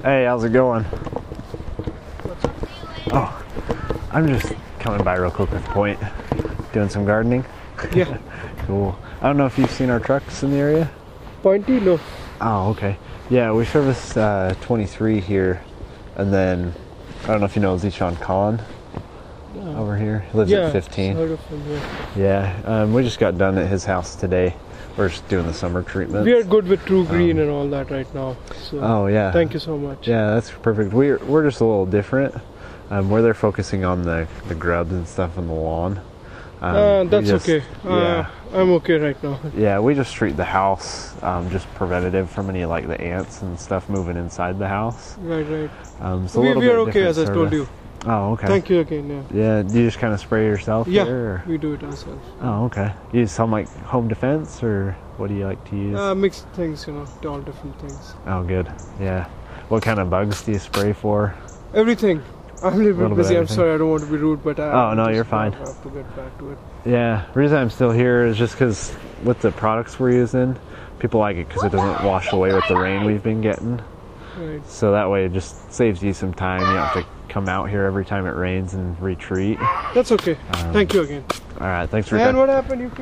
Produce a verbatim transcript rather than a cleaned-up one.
Hey, how's it going? Oh, I'm just coming by real quick with Point, doing some gardening. Yeah. Cool. I don't know if you've seen our trucks in the area. Pointy? No. Oh, okay. Yeah, we service uh, twenty-three here, and then I don't know if you know Zishan Khan Yeah. over here. He lives Yeah, at fifteen. heard of him, yeah. Yeah, um, we just got done at his house today. We're just doing the summer treatment. We are good with True Green Um, and all that right now. So Oh yeah. thank you so much. Yeah, that's perfect. We're we're just a little different. Um, where they're focusing on the the grubs and stuff on the lawn. Um, uh, we that's just- okay. Uh, Yeah. I'm okay right now. Yeah, we just treat the house um, just preventative from any like the ants and stuff moving inside the house. Right, right. Um, so a we little we bit are okay, different as I told service. you. Oh, okay. Thank you again. Yeah. Yeah, do you just kind of spray yourself Yeah, here? Or? we do it ourselves. Oh, okay. You use some like home defense, or what do you like to use? Uh, mixed things, you know, all different things. Oh, good. Yeah. What kind of bugs do you spray for? Everything. I'm a little Little bit bit busy. I'm everything. sorry. I don't want to be rude, but I Oh, no, just you're fine. have to get back to it. Yeah, the reason I'm still here is just because with the products we're using, people like it because it doesn't wash away with the rain we've been getting. Right. So that way it just saves you some time. You don't have to come out here every time it rains and retreat. That's okay. Um, Thank you again. All right, thanks for your And time. what happened? You